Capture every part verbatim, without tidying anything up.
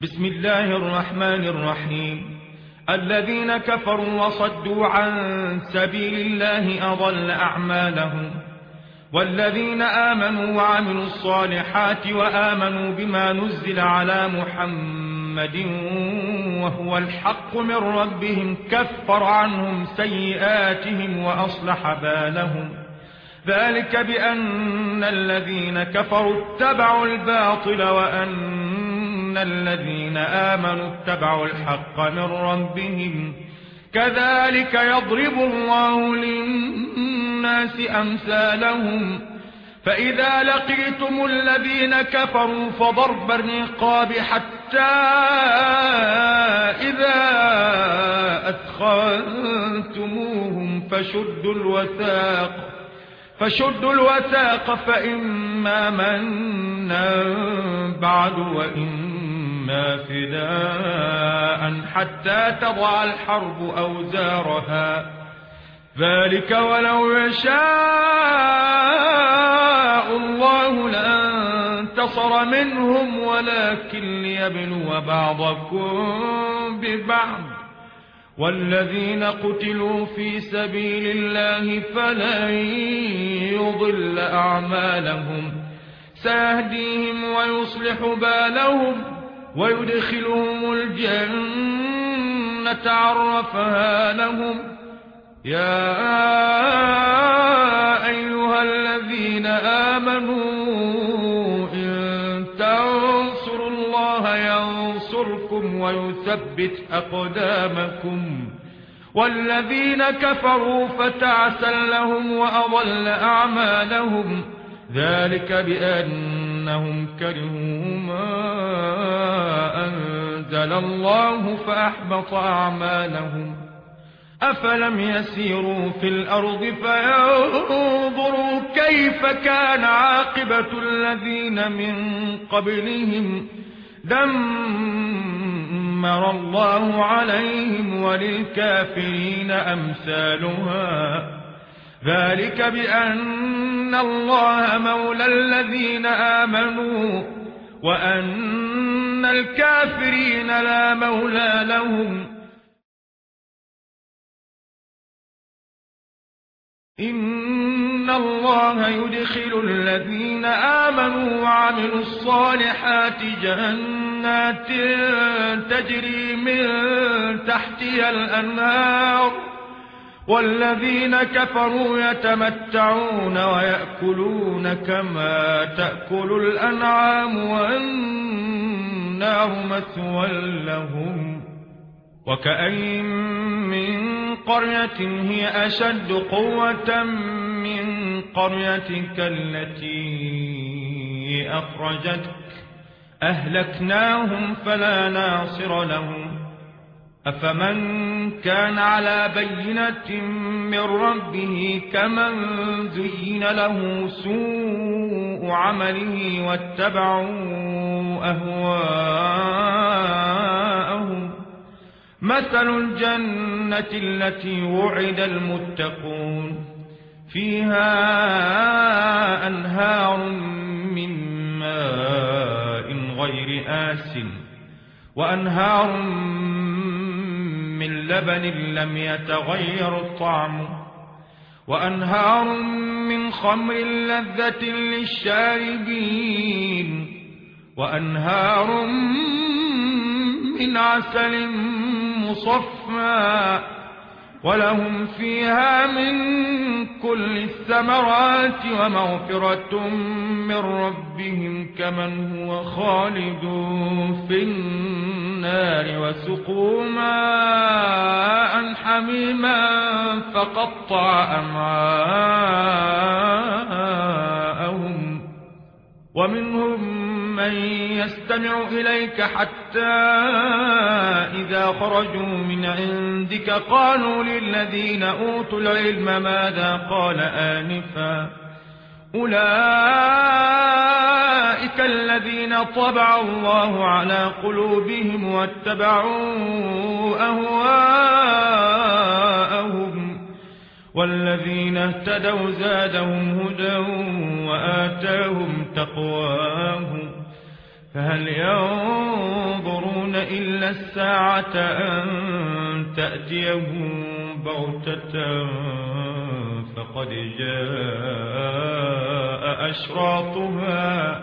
بسم الله الرحمن الرحيم. الذين كفروا وصدوا عن سبيل الله أضل أعمالهم، والذين آمنوا وعملوا الصالحات وآمنوا بما نزل على محمد وهو الحق من ربهم كفر عنهم سيئاتهم وأصلح بالهم. ذلك بأن الذين كفروا اتبعوا الباطل وأن الذين آمنوا اتبعوا الحق من ربهم. كذلك يضرب الله للناس أمثالهم. فإذا لقيتم الذين كفروا فضرب الرقاب حتى إذا أثخنتموهم فشدوا الوثاق فشدوا الوثاق فإما منا بعد وإما فداء حتى تضع الحرب أوزارها. ذلك ولو يشاء الله لانتصر منهم ولكن ليبلو بعضكم ببعض. والذين قتلوا في سبيل الله فلن يضل أعمالهم سيهديهم ويصلح بالهم ويدخلهم الجنة عرفها لهم. يا أيها الذين آمنوا إن تنصروا الله ينصركم ويثبت أقدامكم. والذين كفروا فتعسا لهم وأضل أعمالهم. ذلك بأنهم كرهوا ما أنزل الله فأحبط أعمالهم. أفلم يسيروا في الأرض فينظروا كيف كان عاقبة الذين من قبلهم دمر الله عليهم وللكافرين أمثالها. ذلك بأن الله مولى الذين آمنوا وأن الكافرين لا مولى لهم. إن الله يدخل الذين آمنوا وعملوا الصالحات جنات تجري من تحتها الأنهار، والذين كفروا يتمتعون ويأكلون كما تأكل الأنعام والنار مثوى لهم. وكأين من قرية هي أشد قوة من قريتك التي أخرجتك أهلكناهم فلا ناصر لهم. أفمن كان على بينة من ربه كمن زين له سوء عمله واتبعوا أهواءهم. مثل الجنة التي وعد المتقون فيها أنهار من ماء غير آسٍ وأنهار من لبن لم يتغير طعمه وأنهار من خمر لذة للشاربين وأنهار من عسل مصفى ولهم فيها من كل الثمرات ومغفرة من ربهم كمن هو خالد في النار وسقوا ماء حميما فقطع أمعاءهم. ومنهم من يستمع إليك حتى إذا خرجوا من عندك قالوا للذين أوتوا العلم ماذا قال آنفا أولئك الذين طبع الله على قلوبهم واتبعوا أهواءهم. والذين اهتدوا زادهم هدى وآتاهم تقواهم. فهل ينظرون إلا الساعة أن تأتيهم بغتة فقد جاء أشراطها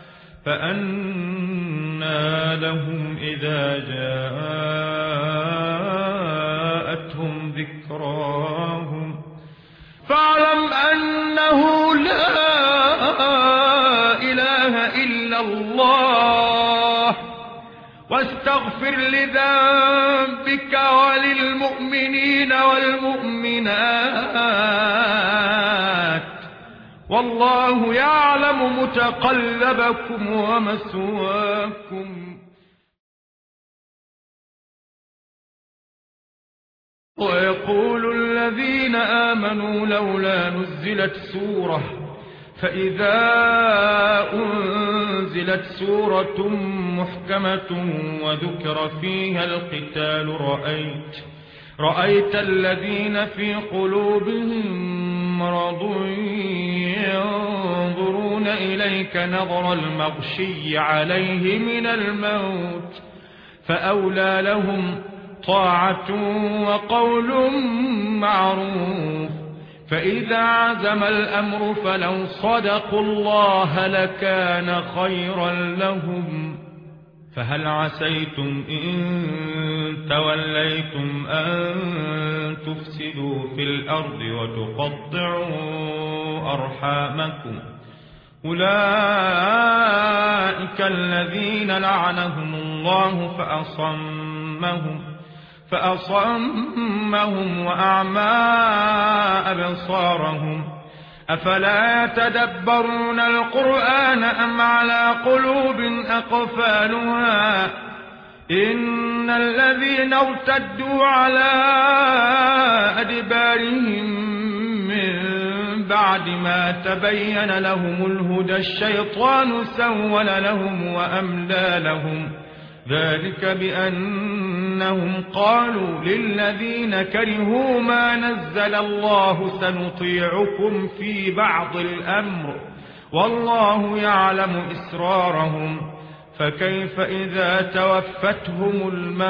فأنى لهم إذا جاءتهم ذكراهم فاعلم أنه لا إله إلا الله واستغفر لذنبك وللمؤمنين والمؤمنات والله يعلم متقلبكم ومثواكم. ويقول الذين آمنوا لولا نزلت سورة فإذا أنزلت سورة محكمة وذكر فيها القتال رأيت رأيت الذين في قلوبهم مرض ينظرون إليك نظر المغشي عليه من الموت فأولى لهم طاعة وقول معروف فإذا عزم الأمر فلو صدقوا الله لكان خيرا لهم. فهل عسيتم إن توليتم أن تفسدوا في الأرض وتقطعوا أرحامكم أولئك الذين لعنهم الله فأصمهم فأصمهم وأعمى أبصارهم أفلا يتدبرون القرآن أم على قلوب أقفالها إن الذين ارتدوا على أدبارهم من بعد ما تبين لهم الهدى الشيطان سول لهم وأملى لهم ذلك بأنهم قالوا للذين كرهوا ما نزل الله سنطيعكم في بعض الأمر والله يعلم إسرارهم فكيف إذا توفتهم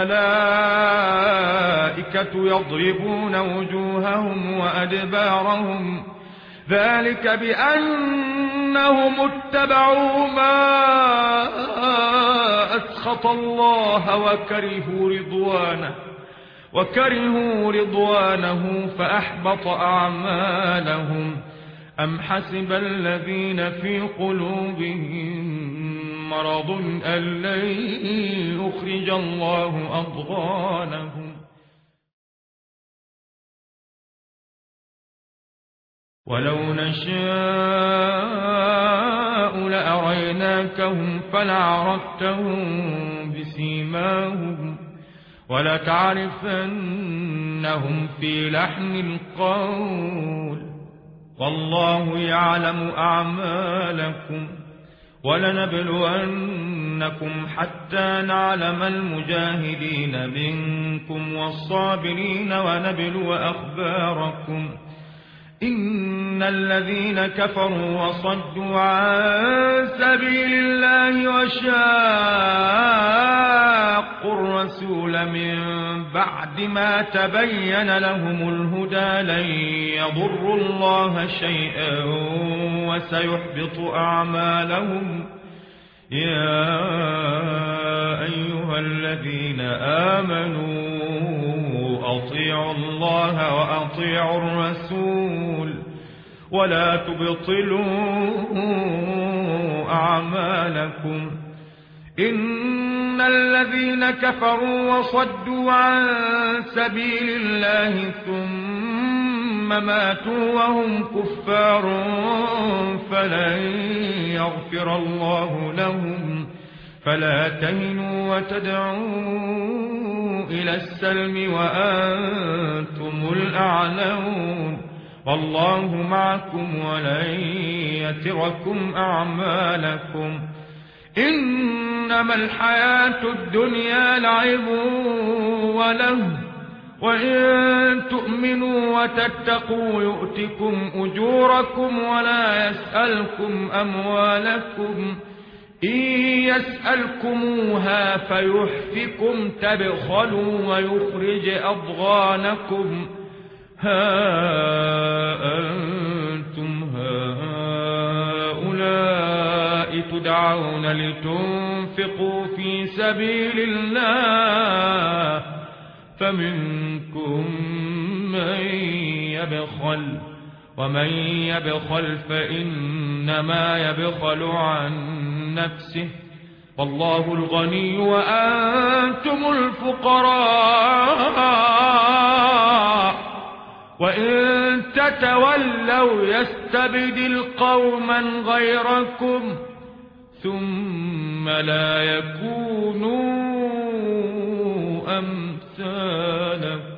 الملائكة يضربون وجوههم وأدبارهم ذلك بأنهم اتبعوا ما أسخط الله وكرهوا رضوانه وكرهوا رضوانه فأحبط أعمالهم أم حسب الذين في قلوبهم مرض أن لن يخرج الله أضغانهم ولو نشاء لأريناكهم فلعرفتهم بسيماهم ولتعرفنهم في لحن القول والله يعلم أعمالكم ولنبلونكم حتى نعلم المجاهدين منكم والصابرين ونبلو أخباركم إن الذين كفروا وصدوا عن سبيل الله وشاقوا الرسول من بعد ما تبين لهم الهدى لن يضروا الله شيئا وسيحبط أعمالهم يا أيها الذين آمنوا أطيعوا الله وأطيعوا الرسول ولا تبطلوا أعمالكم إن الذين كفروا وصدوا عن سبيل الله ثم ماتوا وهم كفار فلن يغفر الله لهم فلا تهنوا وتدعوا إلى السلم وأنتم الأعلون والله معكم ولن يتركم أعمالكم إنما الحياة الدنيا لعب وله وإن تؤمنوا وتتقوا يؤتكم أجوركم ولا يسألكم أموالكم إن يسألكموها فيحفكم تبخلوا ويخرج أضغانكم ها أنتم هؤلاء تدعون لتنفقوا في سبيل الله فمنكم من يبخل ومن يبخل فإنما يبخل عن نفسه والله الغني وأنتم الفقراء وإن تتولوا يستبدل قوما غيركم ثم لا يكونوا أمثالكم.